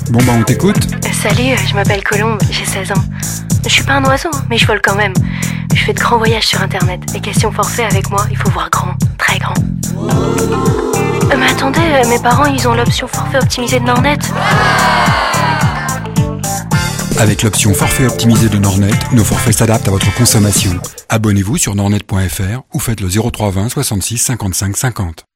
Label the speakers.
Speaker 1: Bon bah on t'écoute.
Speaker 2: Salut, je m'appelle Colombe, j'ai 16 ans. Je suis pas un oiseau, mais je vole quand même. Je fais de grands voyages sur internet. Et question forfait avec moi, il faut voir grand, très grand. Mais attendez, mes parents ils ont l'option forfait optimisé de Nordnet.
Speaker 1: Avec l'option forfait optimisé de Nordnet, nos forfaits s'adaptent à votre consommation. Abonnez-vous sur nordnet.fr ou faites le 03 20 66 55 50.